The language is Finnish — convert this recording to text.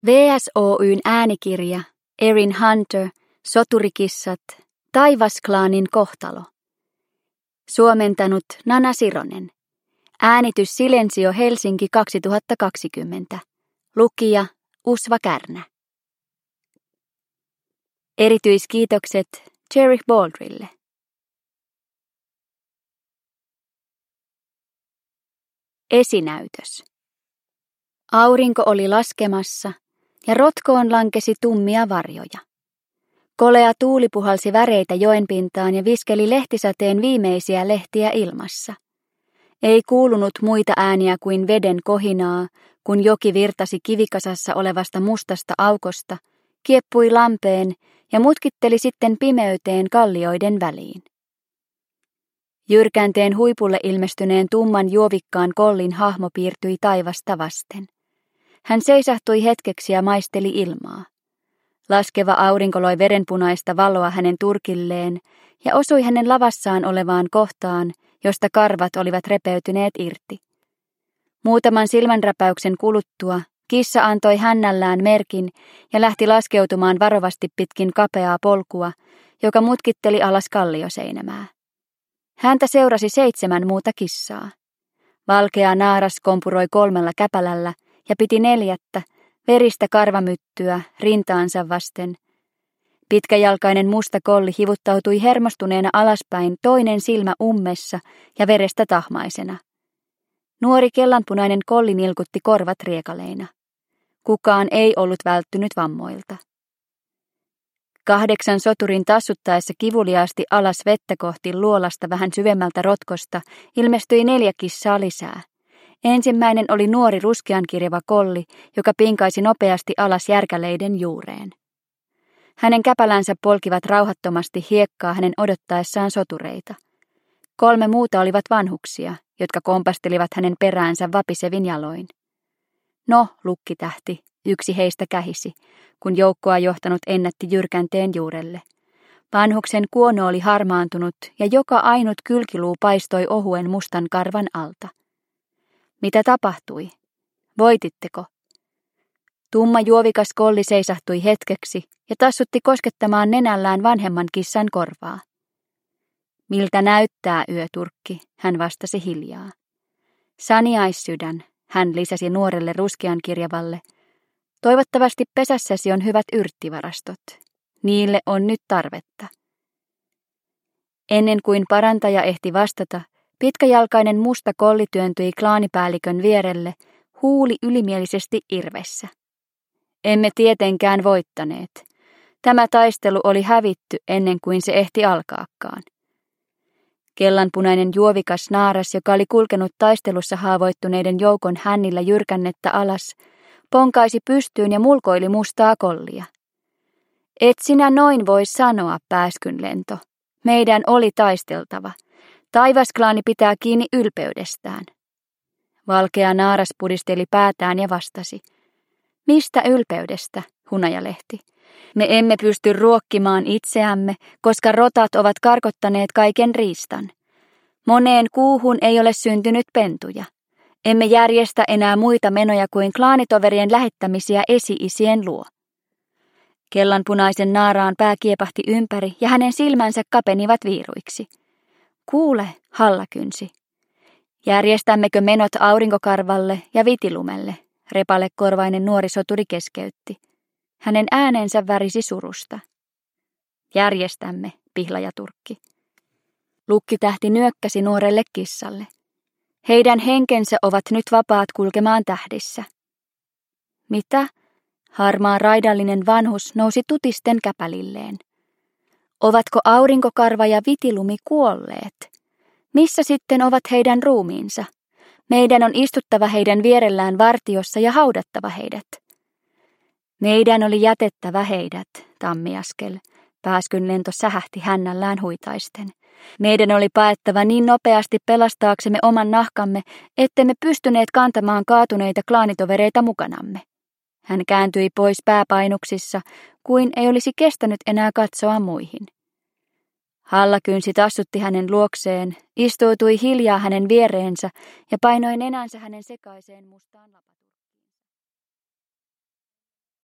VSOY:n äänikirja, Erin Hunter, Soturikissat, Taivasklaanin kohtalo. Suomentanut Nana Sironen. Äänitys Silensio Helsinki 2020. Lukija Usva Kärnä. Erityiskiitokset Jerry Baldrille. Esinäytös. Aurinko oli laskemassa ja rotkoon lankesi tummia varjoja. Kolea tuuli puhalsi väreitä joenpintaan ja viskeli lehtisateen viimeisiä lehtiä ilmassa. Ei kuulunut muita ääniä kuin veden kohinaa, kun joki virtasi kivikasassa olevasta mustasta aukosta, kieppui lampeen ja mutkitteli sitten pimeyteen kallioiden väliin. Jyrkänteen huipulle ilmestyneen tumman juovikkaan kollin hahmo piirtyi taivasta vasten. Hän seisahtui hetkeksi ja maisteli ilmaa. Laskeva aurinko loi verenpunaista valoa hänen turkilleen ja osui hänen lavassaan olevaan kohtaan, josta karvat olivat repeytyneet irti. Muutaman silmänräpäyksen kuluttua kissa antoi hännällään merkin ja lähti laskeutumaan varovasti pitkin kapeaa polkua, joka mutkitteli alas kallioseinämää. Häntä seurasi 7 muuta kissaa. Valkea naaras kompuroi 3 käpälällä ja piti 4, veristä karvamyttyä, rintaansa vasten. Pitkäjalkainen musta kolli hivuttautui hermostuneena alaspäin, toinen silmä ummessa ja verestä tahmaisena. Nuori kellanpunainen kolli nilkutti korvat riekaleina. Kukaan ei ollut välttynyt vammoilta. 8 soturin tassuttaessa kivuliaasti alas vettä kohti luolasta vähän syvemmältä rotkosta ilmestyi 4 kissaa lisää. Ensimmäinen oli nuori ruskeankirjava kolli, joka pinkaisi nopeasti alas järkäleiden juureen. Hänen käpälänsä polkivat rauhattomasti hiekkaa hänen odottaessaan sotureita. 3 muuta olivat vanhuksia, jotka kompastelivat hänen peräänsä vapisevin jaloin. No, lukkitähti, yksi heistä kähisi, kun joukkoa johtanut ennätti jyrkänteen juurelle. Vanhuksen kuono oli harmaantunut ja joka ainut kylkiluu paistoi ohuen mustan karvan alta. Mitä tapahtui? Voititteko? Tumma juovikas kolli seisahtui hetkeksi ja tassutti koskettamaan nenällään vanhemman kissan korvaa. Miltä näyttää, yöturkki, hän vastasi hiljaa. Saniaissydän, hän lisäsi nuorelle ruskeankirjavalle. Toivottavasti pesässäsi on hyvät yrttivarastot. Niille on nyt tarvetta. Ennen kuin parantaja ehti vastata, pitkäjalkainen musta kolli työntyi klaanipäällikön vierelle, huuli ylimielisesti irvessä. Emme tietenkään voittaneet. Tämä taistelu oli hävitty ennen kuin se ehti alkaakaan. Kellanpunainen juovikas naaras, joka oli kulkenut taistelussa haavoittuneiden joukon hännillä jyrkännettä alas, ponkaisi pystyyn ja mulkoili mustaa kollia. Et sinä noin voi sanoa, pääskynlento. Meidän oli taisteltava. Taivasklaani pitää kiinni ylpeydestään. Valkea naaras pudisteli päätään ja vastasi. Mistä ylpeydestä, hunajalehti? Me emme pysty ruokkimaan itseämme, koska rotat ovat karkottaneet kaiken riistan. Moneen kuuhun ei ole syntynyt pentuja. Emme järjestä enää muita menoja kuin klaanitoverien lähettämisiä esi-isien luo. Kellanpunaisen naaraan pää kiepahti ympäri ja hänen silmänsä kapenivat viiruiksi. Kuule, hallakynsi. Järjestämmekö menot aurinkokarvalle ja vitilumelle? Repalekorvainen nuori soturi keskeytti. Hänen äänensä värisi surusta. Järjestämme, pihlajaturkki. Lukkitähti nyökkäsi nuorelle kissalle. Heidän henkensä ovat nyt vapaat kulkemaan tähdissä. Mitä? Harmaa raidallinen vanhus nousi tutisten käpälilleen. Ovatko aurinkokarva ja vitilumi kuolleet? Missä sitten ovat heidän ruumiinsa? Meidän on istuttava heidän vierellään vartiossa ja haudattava heidät. Meidän oli jätettävä heidät, tammiaskel. Pääskynlento sähähti hännällään huitaisten. Meidän oli paettava niin nopeasti pelastaaksemme oman nahkamme, ettemme pystyneet kantamaan kaatuneita klaanitovereita mukanamme. Hän kääntyi pois pääpainuksissa, kuin ei olisi kestänyt enää katsoa muihin. Hallakynsi tassutti hänen luokseen, istuutui hiljaa hänen viereensä ja painoi nenänsä hänen sekaiseen mustaan lapaan.